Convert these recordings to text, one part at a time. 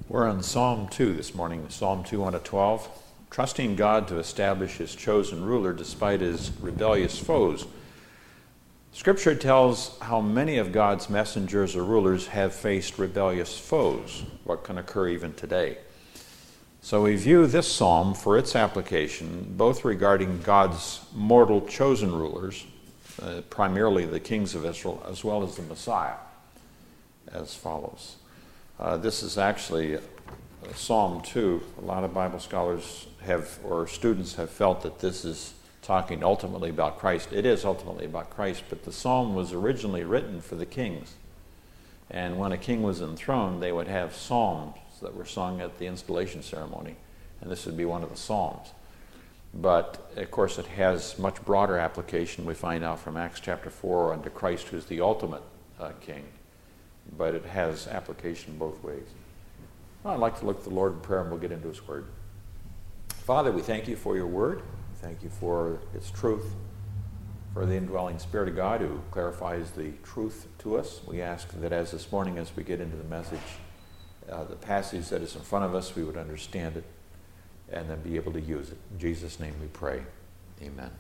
We're on Psalm 2 this morning, Psalm 2, 1 to 12, trusting God to establish his chosen ruler despite his rebellious foes. Scripture tells how many of God's messengers or rulers have faced rebellious foes, what can occur even today. So we view this psalm for its application, both regarding God's mortal chosen rulers, primarily the kings of Israel, as well as the Messiah, as follows. This is actually Psalm 2. A lot of Bible scholars or students have felt that this is talking ultimately about Christ. It is ultimately about Christ, but the psalm was originally written for the kings. And when a king was enthroned, they would have psalms that were sung at the installation ceremony, and this would be one of the psalms. But, of course, it has much broader application, we find out from Acts chapter 4, unto Christ, who's the ultimate king. But it has application both ways. Well, I'd like to look at the Lord in prayer, and we'll get into his word. Father, we thank you for your word. Thank you for its truth, for the indwelling Spirit of God who clarifies the truth to us. We ask that as this morning, as we get into the message, the passage that is in front of us, we would understand it and then be able to use it. In Jesus' name we pray. Amen.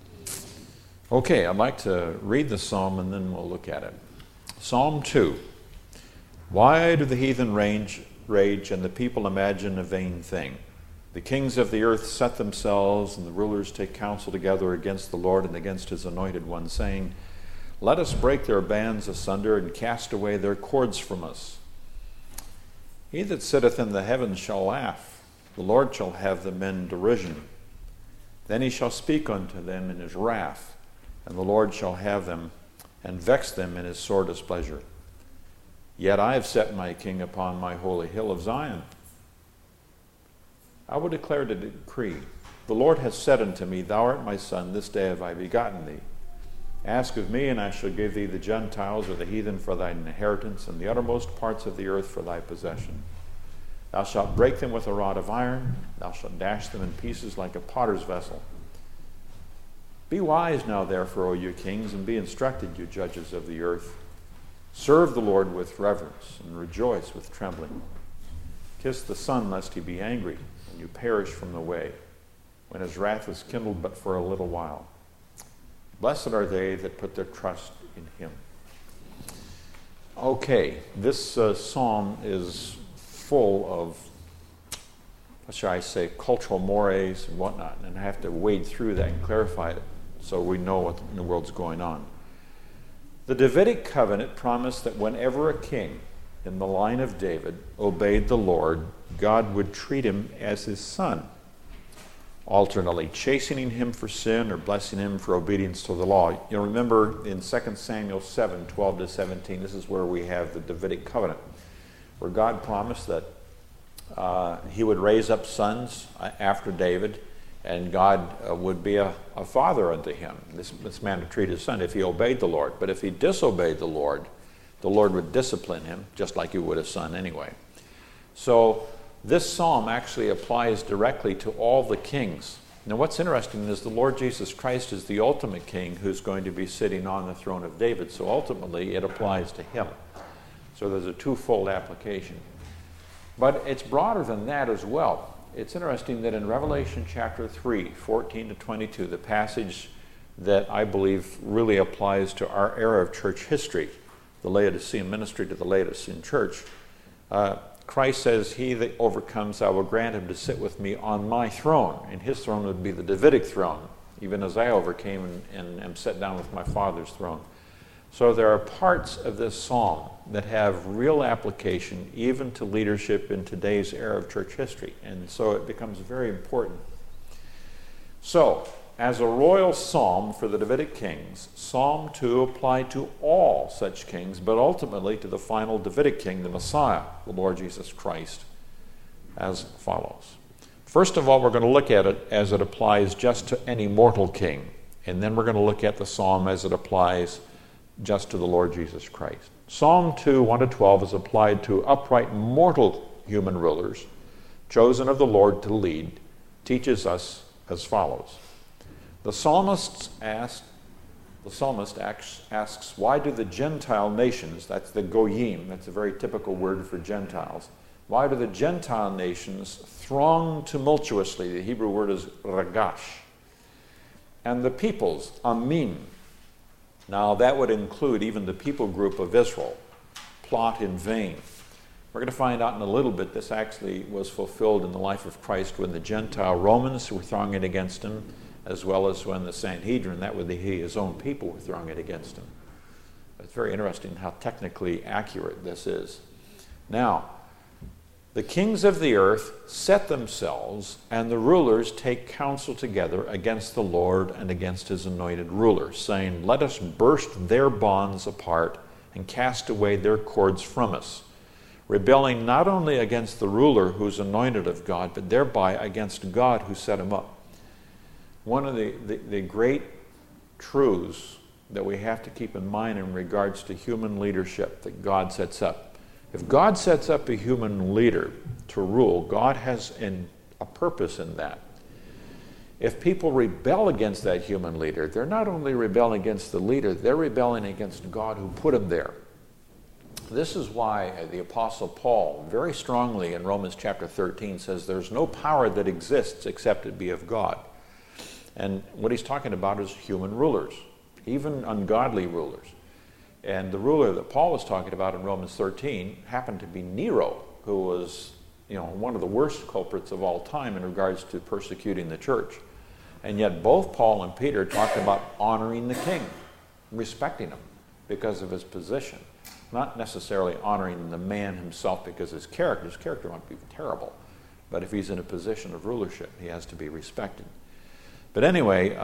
Okay, I'd like to read the psalm and then we'll look at it. Psalm 2. Why do the heathen rage and the people imagine a vain thing? The kings of the earth set themselves, and the rulers take counsel together against the Lord and against his anointed one, saying, let us break their bands asunder and cast away their cords from us. He that sitteth in the heavens shall laugh. The Lord shall have them in derision. Then he shall speak unto them in his wrath, and the Lord shall have them and vex them in his sore displeasure. Yet I have set my king upon my holy hill of Zion. I will declare the decree. The Lord hath said unto me, thou art my son, this day have I begotten thee. Ask of me, and I shall give thee the Gentiles or the heathen for thine inheritance, and the uttermost parts of the earth for thy possession. Thou shalt break them with a rod of iron, thou shalt dash them in pieces like a potter's vessel. Be wise now, therefore, O you kings, and be instructed, you judges of the earth. Serve the Lord with reverence, and rejoice with trembling. Kiss the Son, lest he be angry, and you perish from the way, when his wrath is kindled but for a little while. Blessed are they that put their trust in him. Okay, this psalm is full of, what shall I say, cultural mores and whatnot, and I have to wade through that and clarify it so we know what in the world's going on. The Davidic covenant promised that whenever a king in the line of David obeyed the Lord, God would treat him as his son, alternately chastening him for sin or blessing him for obedience to the law. You'll remember in 2 Samuel 7, 12 to 17, this is where we have the Davidic covenant, where God promised that he would raise up sons after David, and God would be a father unto him. This man would treat his son if he obeyed the Lord. But if he disobeyed the Lord would discipline him, just like he would a son anyway. So this psalm actually applies directly to all the kings. Now what's interesting is the Lord Jesus Christ is the ultimate king who's going to be sitting on the throne of David. So ultimately it applies to him. So there's a twofold application. But it's broader than that as well. It's interesting that in Revelation chapter 3, 14 to 22, the passage that I believe really applies to our era of church history, the Laodicean ministry to the Laodicean church, Christ says, he that overcomes, I will grant him to sit with me on my throne. And his throne would be the Davidic throne, even as I overcame and am set down with my Father's throne. So there are parts of this psalm that have real application even to leadership in today's era of church history. And so it becomes very important. So, as a royal psalm for the Davidic kings, Psalm 2 applied to all such kings, but ultimately to the final Davidic king, the Messiah, the Lord Jesus Christ, as follows. First of all, we're going to look at it as it applies just to any mortal king. And then we're going to look at the psalm as it applies just to the Lord Jesus Christ. Psalm 2, 1 to 12 is applied to upright mortal human rulers, chosen of the Lord to lead, teaches us as follows. The psalmist asks, why do the Gentile nations, that's the goyim, that's a very typical word for Gentiles, Why do the Gentile nations throng tumultuously? The Hebrew word is ragash. And the peoples, amin. Now that would include even the people group of Israel, plot in vain. We're going to find out in a little bit this actually was fulfilled in the life of Christ when the Gentile Romans were thronging against him, as well as when the Sanhedrin, that would be his own people, were thronging against him. It's very interesting how technically accurate this is. Now, the kings of the earth set themselves, and the rulers take counsel together against the Lord and against his anointed ruler, saying, "Let us burst their bonds apart and cast away their cords from us," rebelling not only against the ruler who's anointed of God, but thereby against God who set him up. One of the great truths that we have to keep in mind in regards to human leadership that God sets up. If God sets up a human leader to rule, God has a purpose in that. If people rebel against that human leader, they're not only rebelling against the leader, they're rebelling against God who put him there. This is why the Apostle Paul very strongly in Romans chapter 13 says there's no power that exists except it be of God. And what he's talking about is human rulers, even ungodly rulers. And the ruler that Paul was talking about in Romans 13 happened to be Nero, who was, one of the worst culprits of all time in regards to persecuting the church. And yet both Paul and Peter talked about honoring the king, respecting him because of his position. Not necessarily honoring the man himself because his character might be terrible. But if he's in a position of rulership, he has to be respected. But anyway,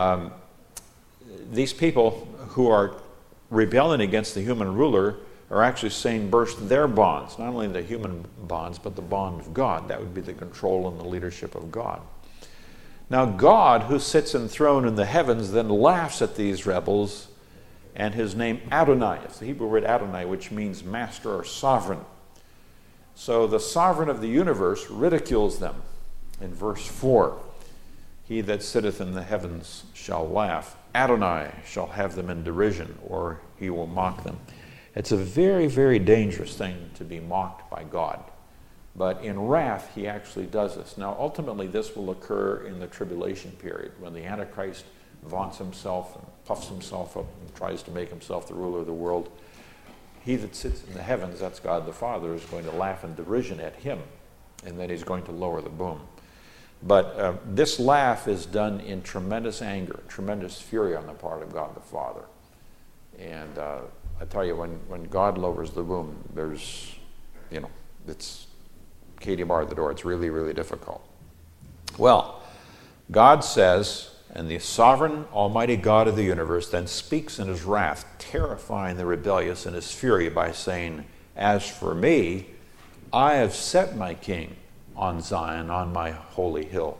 these people who are rebelling against the human ruler are actually saying burst their bonds, not only the human bonds, but the bond of God. That would be the control and the leadership of God. Now God, who sits enthroned in the heavens, then laughs at these rebels, and his name Adonai, it's the Hebrew word Adonai, which means master or sovereign. So the sovereign of the universe ridicules them in verse 4. He that sitteth in the heavens shall laugh. Adonai shall have them in derision, or he will mock them. It's a very, very dangerous thing to be mocked by God. But in wrath, he actually does this. Now, ultimately, this will occur in the tribulation period, when the Antichrist vaunts himself and puffs himself up and tries to make himself the ruler of the world. He that sits in the heavens, that's God the Father, is going to laugh in derision at him, and then he's going to lower the boom. But this laugh is done in tremendous anger, tremendous fury on the part of God the Father. And I tell you, when God lowers the boom, there's, it's Katie bar at the door. It's really, really difficult. Well, God says, and the sovereign almighty God of the universe then speaks in his wrath, terrifying the rebellious in his fury by saying, "As for me, I have set my king on Zion, on my holy hill."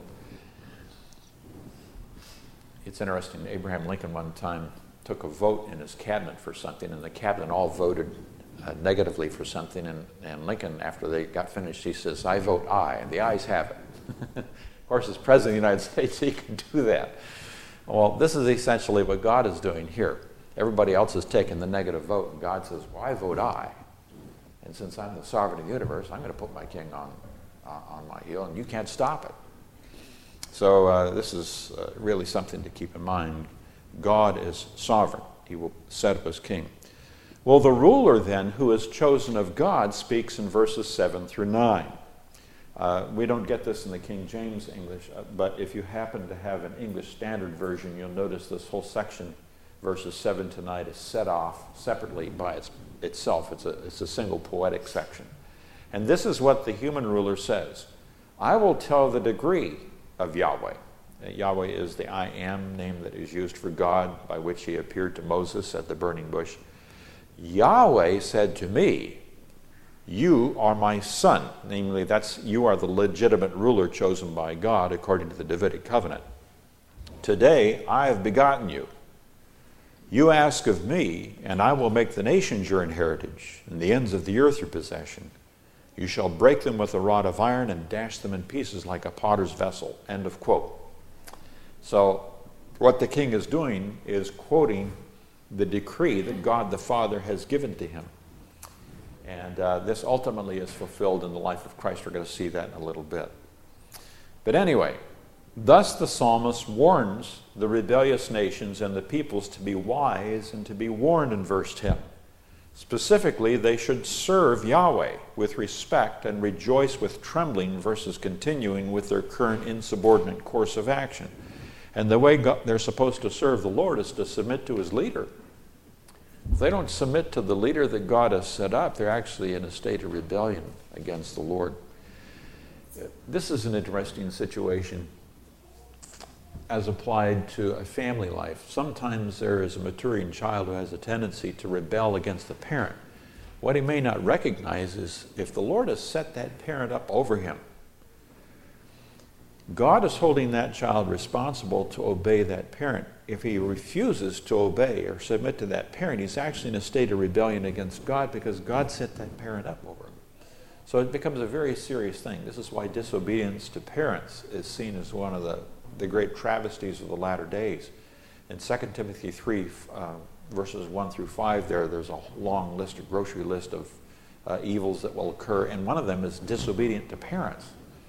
It's interesting, Abraham Lincoln one time took a vote in his cabinet for something, and the cabinet all voted negatively for something, and Lincoln, after they got finished, he says, "I vote aye," and the ayes have it. Of course, as President of the United States, he can do that. Well, this is essentially what God is doing here. Everybody else has taken the negative vote, and God says, "Well, I vote aye. And since I'm the sovereign of the universe, I'm going to put my king on my heel, and you can't stop it." So this is really something to keep in mind. God is sovereign. He will set up as king. Well, the ruler then, who is chosen of God, speaks in verses 7 through 9. We don't get this in the King James English, but if you happen to have an English Standard Version, you'll notice this whole section, verses 7 to 9, is set off separately by itself. It's a single poetic section. And this is what the human ruler says: "I will tell the degree of Yahweh." Yahweh is the I Am name that is used for God, by which he appeared to Moses at the burning bush. "Yahweh said to me, you are my son." Namely, you are the legitimate ruler chosen by God according to the Davidic covenant. "Today I have begotten you. You ask of me, and I will make the nations your inheritance, and the ends of the earth your possession. You shall break them with a rod of iron and dash them in pieces like a potter's vessel." End of quote. So what the king is doing is quoting the decree that God the Father has given to him. And this ultimately is fulfilled in the life of Christ. We're going to see that in a little bit. But anyway, thus the psalmist warns the rebellious nations and the peoples to be wise and to be warned in verse 10. Specifically, they should serve Yahweh with respect and rejoice with trembling versus continuing with their current insubordinate course of action. And the way they're supposed to serve the Lord is to submit to his leader. If they don't submit to the leader that God has set up, they're actually in a state of rebellion against the Lord. This is an interesting situation as applied to a family life. Sometimes there is a maturing child who has a tendency to rebel against the parent. What he may not recognize is if the Lord has set that parent up over him, God is holding that child responsible to obey that parent. If he refuses to obey or submit to that parent, he's actually in a state of rebellion against God because God set that parent up over him. So it becomes a very serious thing. This is why disobedience to parents is seen as one of the great travesties of the latter days. In 2 Timothy 3, verses 1 through 5, there's a long list, a grocery list of evils that will occur, and one of them is disobedient to parents.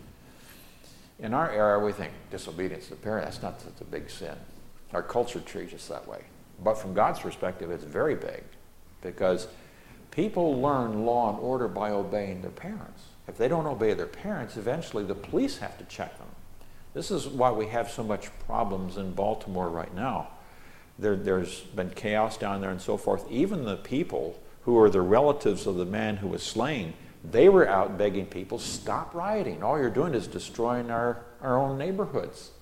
In our era, we think disobedience to parents, that's not such a big sin. Our culture treats us that way. But from God's perspective, it's very big, because people learn law and order by obeying their parents. If they don't obey their parents, eventually the police have to check them. This is why we have so much problems in Baltimore right now. There's been chaos down there and so forth. Even the people who are the relatives of the man who was slain, they were out begging people, stop rioting. All you're doing is destroying our own neighborhoods.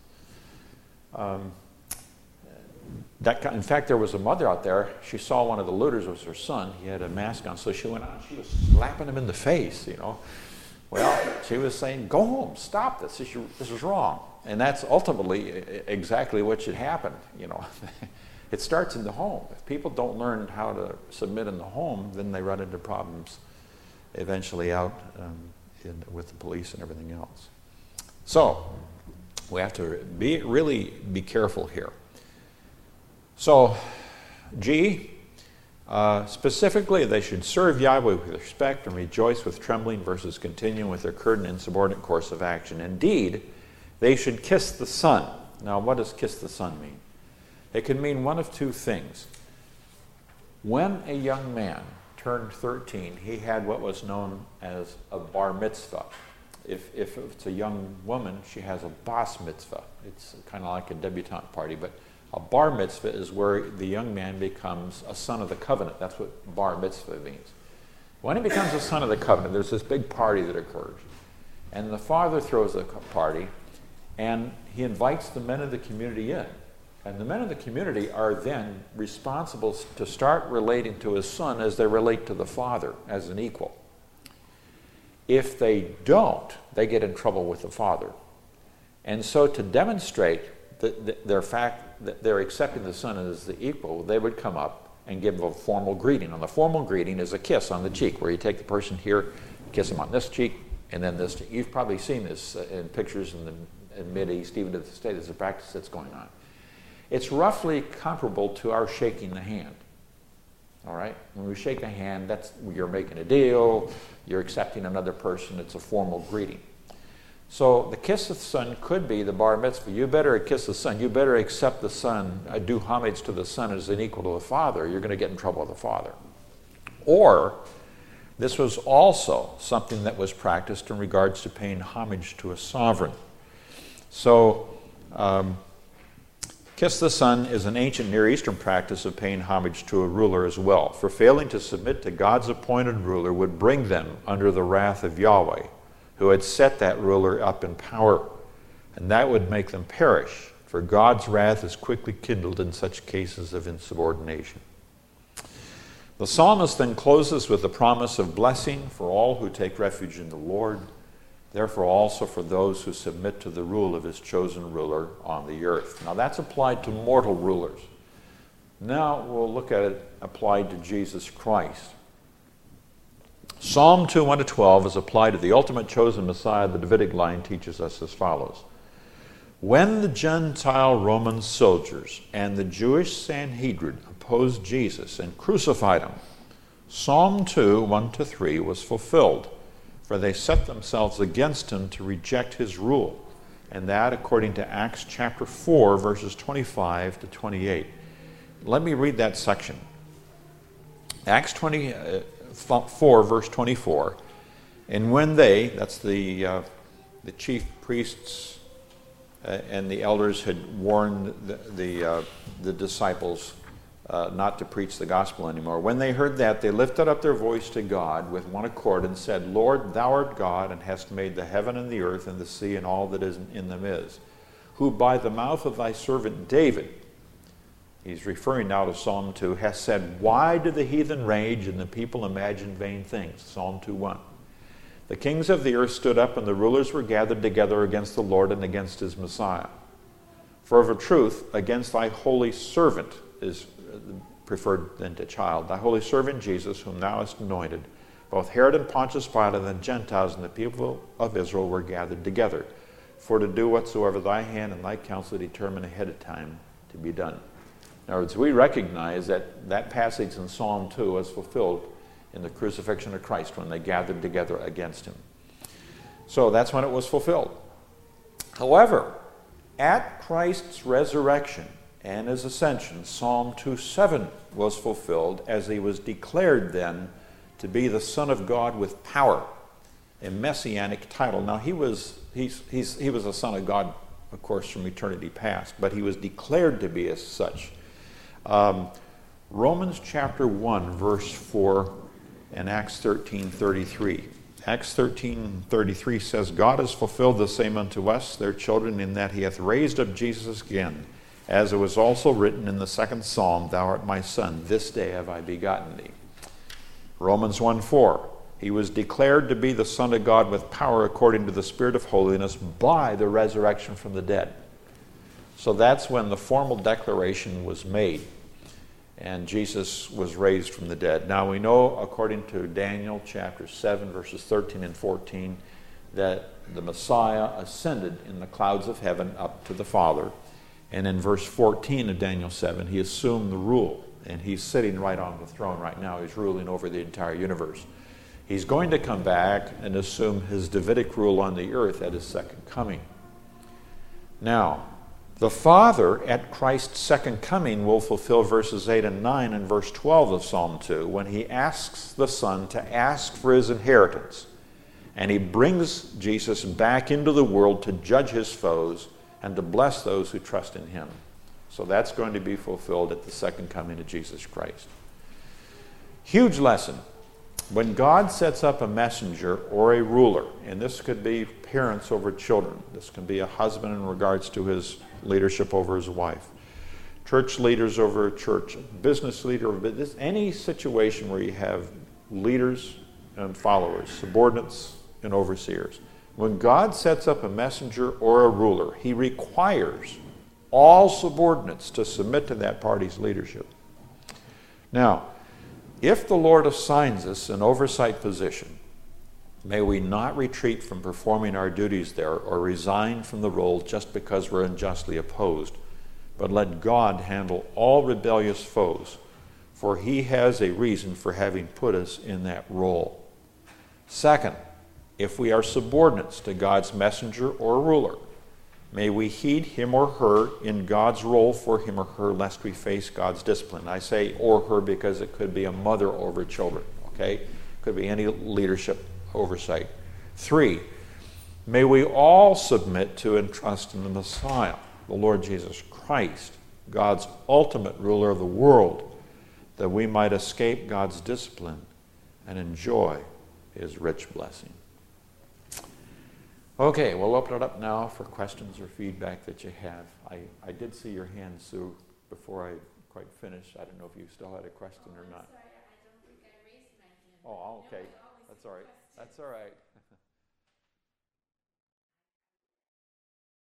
In fact, there was a mother out there. She saw one of the looters was her son. He had a mask on, so she went out and she was slapping him in the face, you know. Well, she was saying, go home, stop this, this is wrong. And that's ultimately exactly what should happen, you know. It starts in the home. If people don't learn how to submit in the home, then they run into problems eventually out with the police and everything else. So, we have to really be careful here. So, G, specifically, they should serve Yahweh with respect and rejoice with trembling versus continuing with their current insubordinate course of action. Indeed, they should kiss the Son. Now, what does kiss the Son mean? It can mean one of two things. When a young man turned 13, he had what was known as a bar mitzvah. If it's a young woman, she has a bas mitzvah. It's kind of like a debutante party, but a bar mitzvah is where the young man becomes a son of the covenant. That's what bar mitzvah means. When he becomes a son of the covenant, there's this big party that occurs. And the father throws a party, and he invites the men of the community in. And the men of the community are then responsible to start relating to his son as they relate to the father, as an equal. If they don't, they get in trouble with the father. And so to demonstrate their fact that they're accepting the son as the equal, they would come up and give a formal greeting. And the formal greeting is a kiss on the cheek, where you take the person here, kiss them on this cheek, and then this cheek. You've probably seen this in pictures in the Mideast, even to this day. There's a practice that's going on. It's roughly comparable to our shaking the hand. All right? When we shake a hand, you're making a deal, you're accepting another person, it's a formal greeting. So the kiss of the son could be the bar mitzvah. You better kiss the son. You better accept the son, do homage to the son as an equal to the father. You're going to get in trouble with the father. Or this was also something that was practiced in regards to paying homage to a sovereign. So kiss the son is an ancient Near Eastern practice of paying homage to a ruler as well. For failing to submit to God's appointed ruler would bring them under the wrath of Yahweh, who had set that ruler up in power, and that would make them perish, for God's wrath is quickly kindled in such cases of insubordination. The psalmist then closes with the promise of blessing for all who take refuge in the Lord, therefore also for those who submit to the rule of his chosen ruler on the earth. Now that's applied to mortal rulers. Now we'll look at it applied to Jesus Christ. Psalm 2, 1-12 is applied to the ultimate chosen Messiah. The Davidic line teaches us as follows. When the Gentile Roman soldiers and the Jewish Sanhedrin opposed Jesus and crucified him, Psalm 2, 1-3 was fulfilled, for they set themselves against him to reject his rule, and that according to Acts chapter 4, verses 25-28. Let me read that section. Acts 4, verse 24. And when they, that's the chief priests and the elders, had warned the disciples not to preach the gospel anymore. When they heard that, they lifted up their voice to God with one accord and said, Lord, thou art God, and hast made the heaven and the earth and the sea and all that is in them is, who by the mouth of thy servant David, he's referring now to Psalm 2, has said, why do the heathen rage and the people imagine vain things? Psalm 2:1. The kings of the earth stood up, and the rulers were gathered together against the Lord and against his Messiah. For of a truth, against thy holy servant is preferred then to child, thy holy servant Jesus, whom thou hast anointed, both Herod and Pontius Pilate and the Gentiles and the people of Israel were gathered together, for to do whatsoever thy hand and thy counsel determined ahead of time to be done. In other words, we recognize that that passage in Psalm 2 was fulfilled in the crucifixion of Christ when they gathered together against him. So that's when it was fulfilled. However, at Christ's resurrection and his ascension, Psalm 2:7 was fulfilled, as he was declared then to be the Son of God with power, a messianic title. Now he was a Son of God, of course, from eternity past, but he was declared to be as such. Romans chapter 1, verse 4, and Acts 13:33. Acts 13:33 says, God has fulfilled the same unto us, their children, in that he hath raised up Jesus again, as it was also written in the second psalm, thou art my son, this day have I begotten thee. Romans 1:4, he was declared to be the Son of God with power according to the Spirit of holiness by the resurrection from the dead. So that's when the formal declaration was made, and Jesus was raised from the dead. Now we know, according to Daniel chapter 7, verses 13 and 14, that the Messiah ascended in the clouds of heaven up to the Father. And in verse 14 of Daniel 7, he assumed the rule, and he's sitting right on the throne right now. He's ruling over the entire universe. He's going to come back and assume his Davidic rule on the earth at his second coming. Now, the Father at Christ's second coming will fulfill verses 8 and 9 and verse 12 of Psalm 2 when he asks the Son to ask for his inheritance. And he brings Jesus back into the world to judge his foes and to bless those who trust in him. So that's going to be fulfilled at the second coming of Jesus Christ. Huge lesson. When God sets up a messenger or a ruler, and this could be parents over children, this can be a husband in regards to his leadership over his wife, church leaders over a church, business leader over business, any situation where you have leaders and followers, subordinates and overseers. When God sets up a messenger or a ruler, he requires all subordinates to submit to that party's leadership. Now, if the Lord assigns us an oversight position, may we not retreat from performing our duties there or resign from the role just because we're unjustly opposed, but let God handle all rebellious foes, for he has a reason for having put us in that role. Second, if we are subordinates to God's messenger or ruler, may we heed him or her in God's role for him or her, lest we face God's discipline. I say or her because it could be a mother over children, okay? Could be any leadership oversight. 3, may we all submit to and trust in the Messiah, the Lord Jesus Christ, God's ultimate ruler of the world, that we might escape God's discipline and enjoy his rich blessing. Okay, we'll open it up now for questions or feedback that you have. I did see your hand, Sue, before I quite finished. I don't know if you still had a question or not. Sorry, I don't think I raised my hand. Oh, okay. No, That's all right. That's all right.